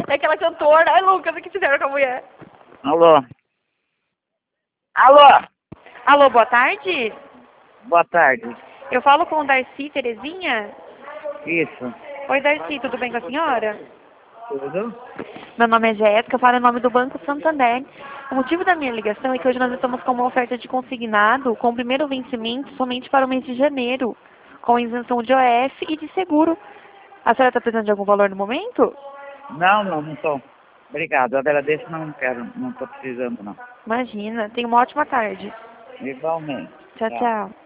É aquela cantora. Ai, Lucas, o que fizeram com a mulher? Alô? Alô? Alô, boa tarde. Boa tarde. Eu falo com o Darcy Terezinha. Isso. Oi, Darcy, tudo bem com a senhora? Tudo? Meu nome é Jéssica, eu falo em nome do Banco Santander. O motivo da minha ligação é que hoje nós estamos com uma oferta de consignado com o primeiro vencimento somente para o mês de janeiro, com isenção de OF e de seguro. A senhora está precisando de algum valor no momento? Não tô. Obrigado, eu agradeço, mas não quero, não tô precisando não. Imagina, tenha uma ótima tarde. Igualmente. Tchau, Tchau. tchau.